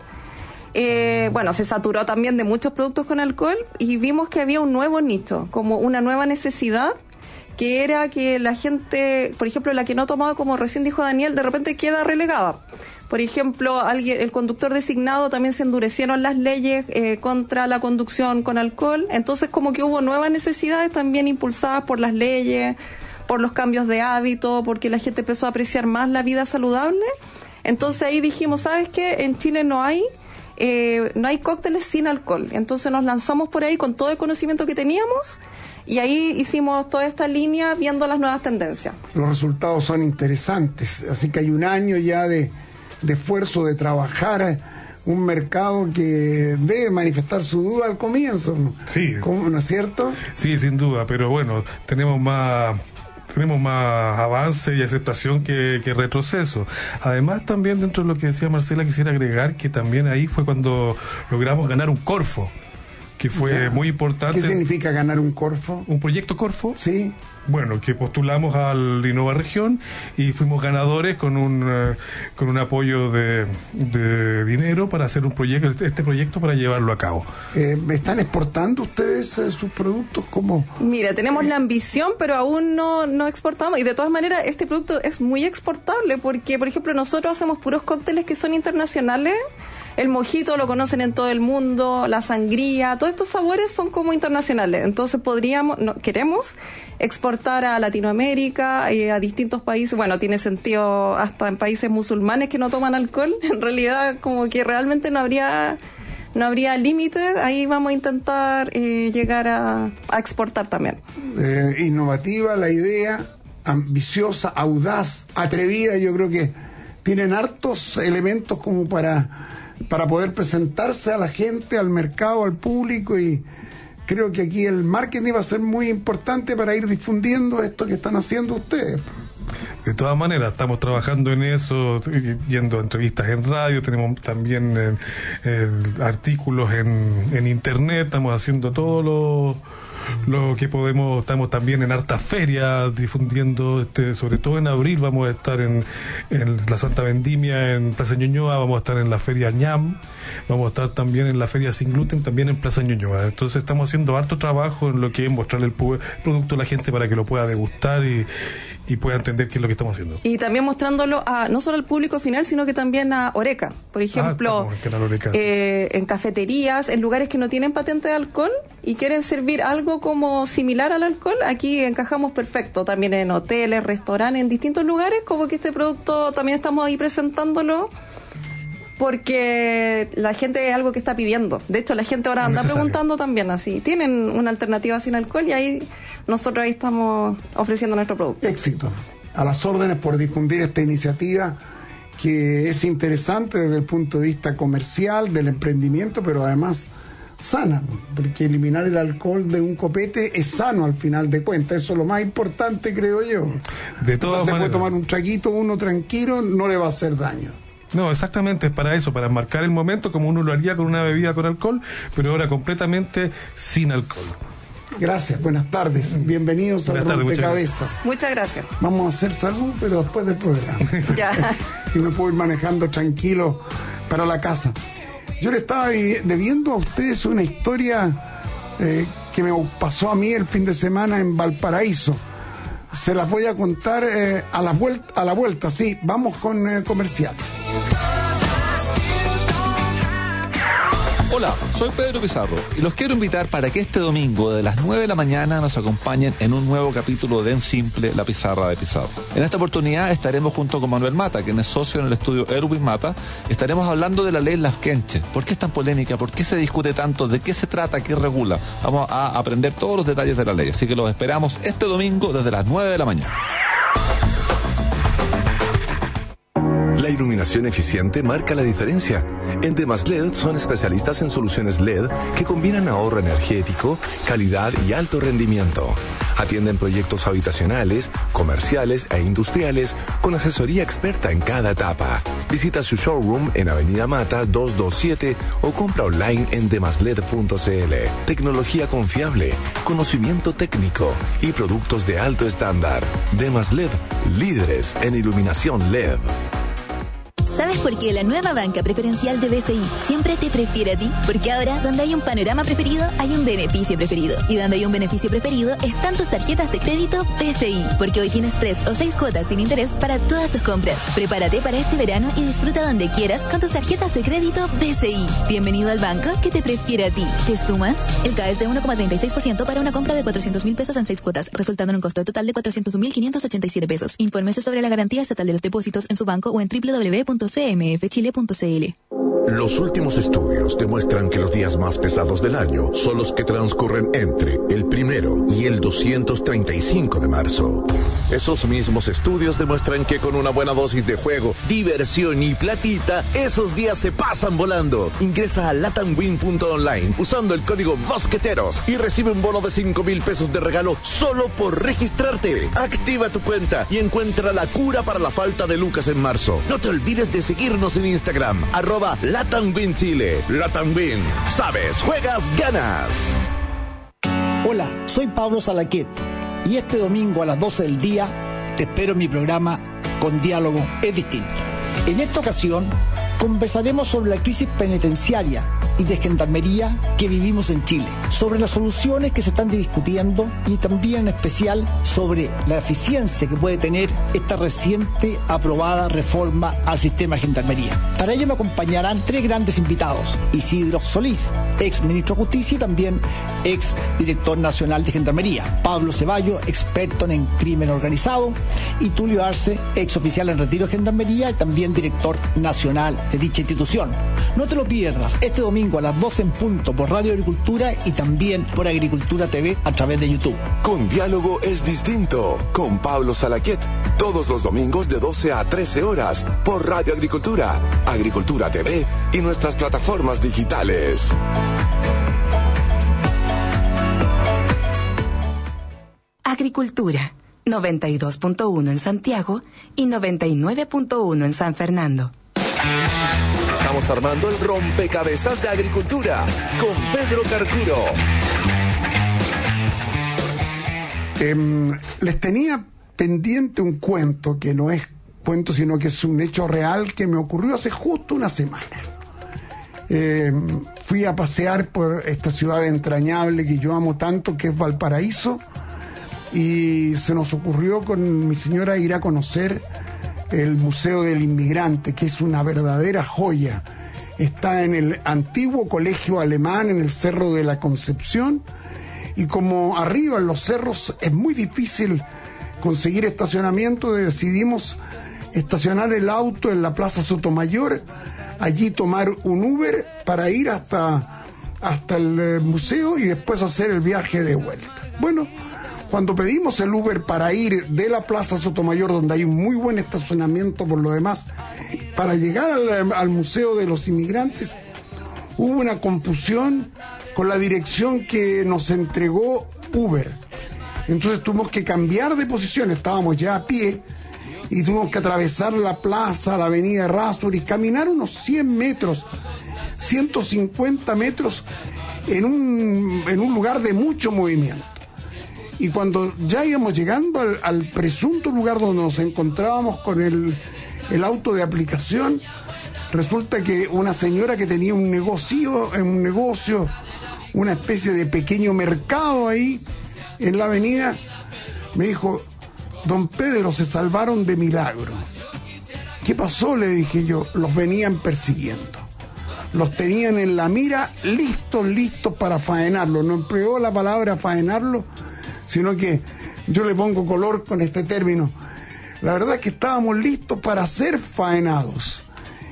Eh, bueno, se saturó también de muchos productos con alcohol y vimos que había un nuevo nicho, como una nueva necesidad, que era que la gente, por ejemplo, la que no tomaba, como recién dijo Daniel, de repente queda relegada. Por ejemplo, alguien, el conductor designado, también se endurecieron las leyes eh, contra la conducción con alcohol. Entonces, como que hubo nuevas necesidades también impulsadas por las leyes, por los cambios de hábito, porque la gente empezó a apreciar más la vida saludable. Entonces ahí dijimos, ¿sabes qué? En Chile no hay eh, no hay cócteles sin alcohol. Entonces nos lanzamos por ahí con todo el conocimiento que teníamos y ahí hicimos toda esta línea viendo las nuevas tendencias. Los resultados son interesantes, así que hay un año ya de, de esfuerzo, de trabajar un mercado que debe manifestar su duda al comienzo. Sí. ¿Cómo, ¿no es cierto? Sí, sin duda, pero bueno, tenemos más... tenemos más avance y aceptación que, que retroceso. Además, también dentro de lo que decía Marcela, quisiera agregar que también ahí fue cuando logramos ganar un Corfo, que fue yeah. muy importante. ¿Qué significa ganar un Corfo? Un proyecto Corfo. Sí. Bueno, que postulamos al Innova Región y fuimos ganadores con un uh, con un apoyo de, de dinero para hacer un proyecto, este proyecto para llevarlo a cabo. Eh, ¿Están exportando ustedes eh, sus productos? ¿Cómo? Mira, tenemos la ambición, pero aún no, no exportamos. Y de todas maneras, este producto es muy exportable porque, por ejemplo, nosotros hacemos puros cócteles que son internacionales. el mojito lo conocen en todo el mundo, la sangría, todos estos sabores son como internacionales. Entonces podríamos, no, queremos exportar a Latinoamérica, eh, a distintos países. Bueno, tiene sentido hasta en países musulmanes que no toman alcohol. En realidad, como que realmente no habría... no habría límites, ahí vamos a intentar eh, llegar a, a exportar también. Eh, innovativa la idea, ambiciosa, audaz, atrevida, yo creo que tienen hartos elementos como para, para poder presentarse a la gente, al mercado, al público, y creo que aquí el marketing va a ser muy importante para ir difundiendo esto que están haciendo ustedes. De todas maneras, estamos trabajando en eso, yendo a entrevistas en radio, tenemos también eh, eh, artículos en, en internet, estamos haciendo todo lo, lo que podemos, estamos también en hartas ferias difundiendo, este, sobre todo en abril vamos a estar en, en la Santa Vendimia en Plaza Ñuñoa, vamos a estar en la feria ñam, vamos a estar también en la feria Sin Gluten, también en Plaza Ñuñoa. Entonces estamos haciendo harto trabajo en lo que es mostrarle el, el producto a la gente para que lo pueda degustar y y pueda entender qué es lo que estamos haciendo. Y también mostrándolo a no solo al público final, sino que también a Oreca. Por ejemplo, ah, en, Oreca, eh, en cafeterías, en lugares que no tienen patente de alcohol y quieren servir algo como similar al alcohol, aquí encajamos perfecto. También en hoteles, restaurantes, en distintos lugares, como que este producto también estamos ahí presentándolo, porque la gente es algo que está pidiendo. De hecho, la gente ahora anda preguntando también así. Tienen una alternativa sin alcohol y ahí nosotros ahí estamos ofreciendo nuestro producto. Éxito. A las órdenes por difundir esta iniciativa que es interesante desde el punto de vista comercial, del emprendimiento, pero además sana, porque eliminar el alcohol de un copete es sano al final de cuentas. Eso es lo más importante, creo yo. De todas o sea, se maneras, puede tomar un traguito uno tranquilo, no le va a hacer daño. No, exactamente, es para eso, para marcar el momento como uno lo haría con una bebida con alcohol, pero ahora completamente sin alcohol. Gracias, buenas tardes, bienvenidos buenas a tardes, Rompecabezas. Muchas, muchas gracias. Vamos a hacer salud, pero después del programa. Ya. Y me puedo ir manejando tranquilo para la casa. Yo le estaba debiendo a ustedes una historia eh, que me pasó a mí el fin de semana en Valparaíso. Se las voy a contar eh, a, la vuelta, a la vuelta, sí. Vamos con eh, comerciales. Hola, soy Pedro Pizarro y los quiero invitar para que este domingo de las nueve de la mañana nos acompañen en un nuevo capítulo de En Simple, la pizarra de Pizarro. En esta oportunidad estaremos junto con Manuel Mata, quien es socio en el estudio Erwin Mata. Estaremos hablando de la ley Laskenche. ¿Por qué es tan polémica? ¿Por qué se discute tanto? ¿De qué se trata? ¿Qué regula? Vamos a aprender todos los detalles de la ley. Así que los esperamos este domingo desde las nueve de la mañana. La iluminación eficiente marca la diferencia. En Demaslet son especialistas en soluciones L E D que combinan ahorro energético, calidad y alto rendimiento. Atienden proyectos habitacionales, comerciales e industriales con asesoría experta en cada etapa. Visita su showroom en Avenida Mata doscientos veintisiete o compra online en demaslet punto c l. Tecnología confiable, conocimiento técnico y productos de alto estándar. Demaslet, líderes en iluminación L E D. ¿Sabes por qué la nueva banca preferencial de B C I siempre te prefiere a ti? Porque ahora, donde hay un panorama preferido, hay un beneficio preferido. Y donde hay un beneficio preferido, están tus tarjetas de crédito B C I. Porque hoy tienes tres o seis cuotas sin interés para todas tus compras. Prepárate para este verano y disfruta donde quieras con tus tarjetas de crédito B C I. Bienvenido al banco que te prefiere a ti. ¿Te sumas? El K es de uno coma treinta y seis por ciento para una compra de cuatrocientos mil pesos en seis cuotas, resultando en un costo total de cuatrocientos mil quinientos ochenta y siete pesos. Infórmese sobre la garantía estatal de los depósitos en su banco o en doble u doble u doble u punto c m f chile punto c l. Los últimos estudios demuestran que los días más pesados del año son los que transcurren entre el primero y el doscientos treinta y cinco de marzo. Esos mismos estudios demuestran que con una buena dosis de juego, diversión y platita, esos días se pasan volando. Ingresa a latam win punto online usando el código Mosqueteros y recibe un bono de cinco mil pesos de regalo solo por registrarte. Activa tu cuenta y encuentra la cura para la falta de lucas en marzo. No te olvides de seguirnos en Instagram, arroba Latam Win Chile. Latam Win. Sabes, juegas, ganas. Hola, soy Pablo Salaquet y este domingo a las doce del día te espero en mi programa Con Diálogo es Distinto. En esta ocasión conversaremos sobre la crisis penitenciaria y de Gendarmería que vivimos en Chile, sobre las soluciones que se están discutiendo y también en especial sobre la eficiencia que puede tener esta reciente aprobada reforma al sistema de Gendarmería. Para ello me acompañarán tres grandes invitados: Isidro Solís, ex ministro de Justicia y también ex director nacional de Gendarmería; Pablo Ceballo, experto en crimen organizado; y Tulio Arce, ex oficial en retiro de Gendarmería y también director nacional de dicha institución. No te lo pierdas este domingo a las doce en punto por Radio Agricultura y también por Agricultura T V a través de YouTube. Con Diálogo es distinto, con Pablo Salaquet, todos los domingos de doce a trece horas por Radio Agricultura, Agricultura T V y nuestras plataformas digitales. Agricultura, noventa y dos punto uno en Santiago y noventa y nueve punto uno en San Fernando. Estamos armando el rompecabezas de Agricultura con Pedro Carcuro. Eh, les tenía pendiente un cuento que no es cuento, sino que es un hecho real que me ocurrió hace justo una semana. Eh, fui a pasear por esta ciudad entrañable que yo amo tanto, que es Valparaíso, y se nos ocurrió con mi señora ir a conocer el Museo del Inmigrante, que es una verdadera joya. Está en el antiguo colegio alemán, en el Cerro de la Concepción, y como arriba en los cerros es muy difícil conseguir estacionamiento, decidimos estacionar el auto en la Plaza Sotomayor, allí tomar un Uber para ir hasta, hasta el museo y después hacer el viaje de vuelta. Bueno, cuando pedimos el Uber para ir de la Plaza Sotomayor, donde hay un muy buen estacionamiento por lo demás, para llegar al, al Museo de los Inmigrantes, hubo una confusión con la dirección que nos entregó Uber. Entonces tuvimos que cambiar de posición, estábamos ya a pie, y tuvimos que atravesar la plaza, la avenida Errázuriz, caminar unos cien metros, ciento cincuenta metros, en un, en un lugar de mucho movimiento. Y cuando ya íbamos llegando al, al presunto lugar donde nos encontrábamos con el, el auto de aplicación, resulta que una señora que tenía un negocio, un negocio, una especie de pequeño mercado ahí en la avenida, me dijo: don Pedro, se salvaron de milagro. ¿Qué pasó?, le dije yo. Los venían persiguiendo. Los tenían en la mira, listos, listos para faenarlo. No empleó la palabra faenarlo, sino que yo le pongo color con este término. La verdad es que estábamos listos para ser faenados.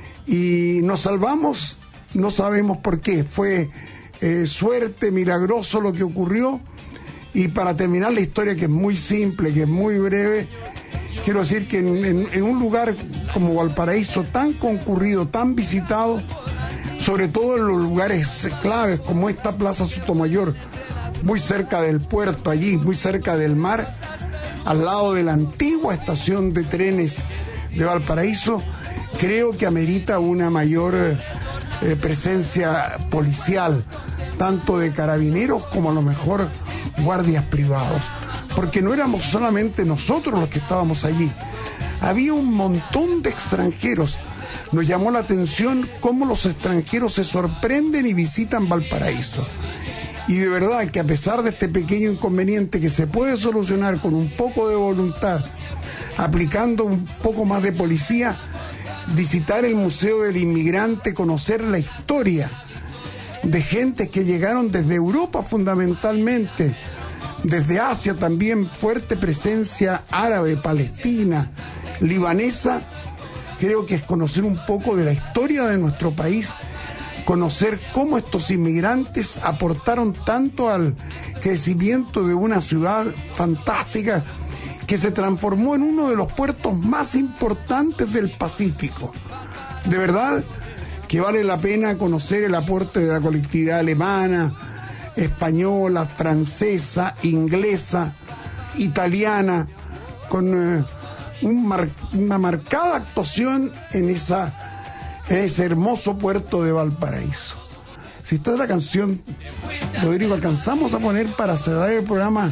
Y nos salvamos, no sabemos por qué. Fue eh, suerte, milagroso lo que ocurrió. Y para terminar la historia, que es muy simple, que es muy breve, quiero decir que en, en, en un lugar como Valparaíso, tan concurrido, tan visitado, sobre todo en los lugares claves como esta Plaza Sotomayor, muy cerca del puerto, allí, muy cerca del mar, al lado de la antigua estación de trenes de Valparaíso, creo que amerita una mayor eh, presencia policial, tanto de carabineros como a lo mejor guardias privados, porque no éramos solamente nosotros los que estábamos allí, había un montón de extranjeros. Nos llamó la atención cómo los extranjeros se sorprenden y visitan Valparaíso. Y de verdad que a pesar de este pequeño inconveniente que se puede solucionar con un poco de voluntad, aplicando un poco más de policía, visitar el Museo del Inmigrante, conocer la historia de gentes que llegaron desde Europa fundamentalmente, desde Asia también, fuerte presencia árabe, palestina, libanesa, creo que es conocer un poco de la historia de nuestro país, conocer cómo estos inmigrantes aportaron tanto al crecimiento de una ciudad fantástica que se transformó en uno de los puertos más importantes del Pacífico. De verdad que vale la pena conocer el aporte de la colectividad alemana, española, francesa, inglesa, italiana, con eh, un mar, una marcada actuación en, esa, en ese hermoso puerto de Valparaíso. Si esta es la canción, Rodrigo, alcanzamos a poner para cerrar el programa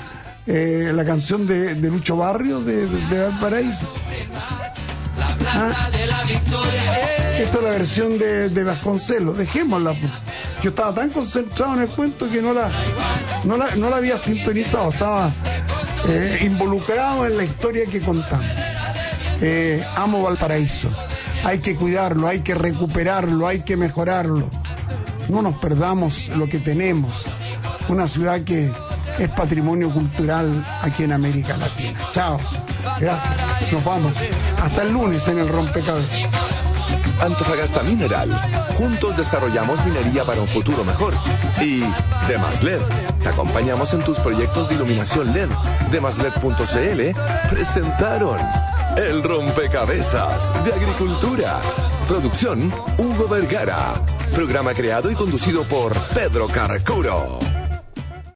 eh, la canción de, de Lucho Barrios de, de, de Valparaíso. La plaza ¿Ah? de la Victoria. Eh. Esta es la versión de, de Vasconcelos, dejémosla. Yo estaba tan concentrado en el cuento que no la, no la, no la había sintonizado, estaba eh, involucrado en la historia que contamos. Eh, amo Valparaíso, hay que cuidarlo, hay que recuperarlo, hay que mejorarlo. No nos perdamos lo que tenemos, una ciudad que es patrimonio cultural aquí en América Latina. Chao, gracias, nos vamos. Hasta el lunes en el Rompecabezas. Antofagasta Minerals. Juntos desarrollamos minería para un futuro mejor. Y Demaslet. Te acompañamos en tus proyectos de iluminación L E D. Demaslet punto c l presentaron El Rompecabezas de Agricultura. Producción Hugo Vergara. Programa creado y conducido por Pedro Carcuro.